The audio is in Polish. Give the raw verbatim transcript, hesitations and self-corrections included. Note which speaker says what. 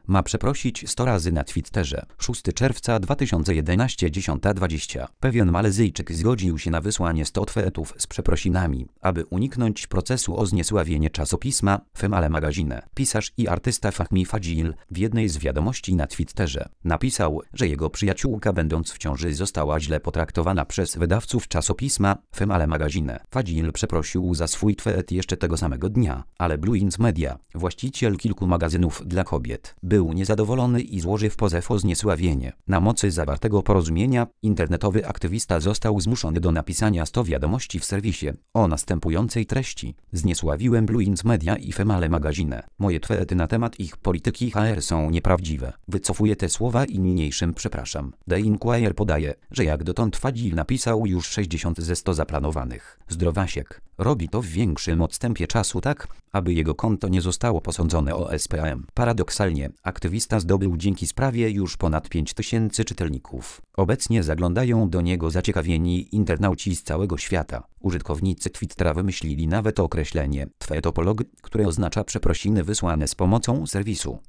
Speaker 1: Ma przeprosić sto razy na Twitterze. szóstego czerwca dwa tysiące jedenastego, dziesiąta dwadzieścia. Pewien Malezyjczyk zgodził się na wysłanie stu tweetów z przeprosinami, aby uniknąć procesu o zniesławienie czasopisma Female Magazine. Pisarz i artysta Fahmi Fadzil w jednej z wiadomości na Twitterze napisał, że jego przyjaciółka, będąc w ciąży, została źle potraktowana przez wydawców czasopisma Female Magazine. Fadzil przeprosił za swój tweet jeszcze tego samego dnia, ale Bluins Media, właściciel kilku magazynów dla kobiet, był niezadowolony i złożył pozew o zniesławienie. Na mocy zawartego porozumienia internetowy aktywista został zmuszony do napisania stu wiadomości w serwisie o następującej treści: zniesławiłem Bluins Media i Female Magazine. Moje tweety na temat ich polityki H R są nieprawdziwe. Wycofuję te słowa i niniejszym przepraszam. The Inquirer podaje, że jak dotąd Fadzil napisał już sześćdziesiąt ze stu zaplanowanych. Zdrowasiek. Robi to w większym odstępie czasu tak, aby jego konto nie zostało posądzone o S P M. Paradoksalnie, aktywista zdobył dzięki sprawie już ponad pięć tysięcy czytelników. Obecnie zaglądają do niego zaciekawieni internauci z całego świata. Użytkownicy Twittera wymyślili nawet określenie tweetopolog, które oznacza przeprosiny wysłane z pomocą serwisu.